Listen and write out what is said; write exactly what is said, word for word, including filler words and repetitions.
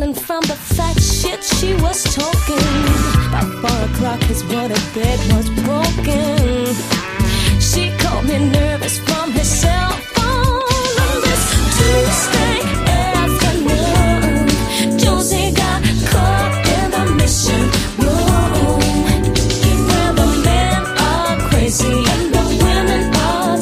falling from the fat shit she was talking. By four o'clock his waterbed was broken.